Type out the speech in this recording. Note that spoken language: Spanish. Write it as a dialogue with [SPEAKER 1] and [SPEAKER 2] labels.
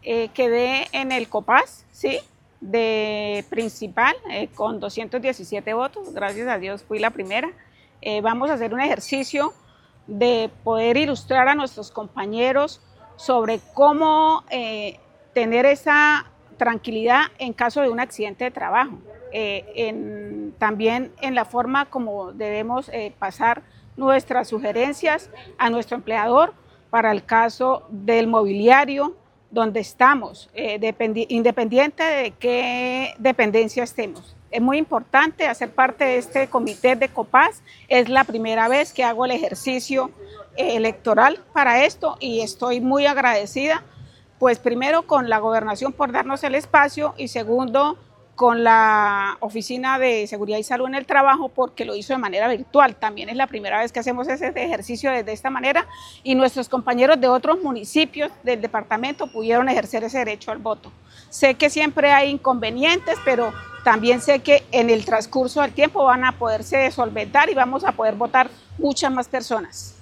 [SPEAKER 1] quedé en el COPAS, ¿sí? De principal, con 217 votos, gracias a Dios fui la primera. Vamos a hacer un ejercicio de poder ilustrar a nuestros compañeros sobre cómo tener esa tranquilidad en caso de un accidente de trabajo. También en la forma como debemos pasar nuestras sugerencias a nuestro empleador para el caso del mobiliario donde estamos, independiente de qué dependencia estemos. Es muy importante hacer parte de este comité de COPAS. Es la primera vez que hago el ejercicio electoral para esto y estoy muy agradecida, pues primero con la gobernación por darnos el espacio y segundo con la Oficina de Seguridad y Salud en el Trabajo porque lo hizo de manera virtual. También es la primera vez que hacemos ese ejercicio de esta manera y nuestros compañeros de otros municipios del departamento pudieron ejercer ese derecho al voto. Sé que siempre hay inconvenientes, pero también sé que en el transcurso del tiempo van a poderse solventar y vamos a poder votar muchas más personas.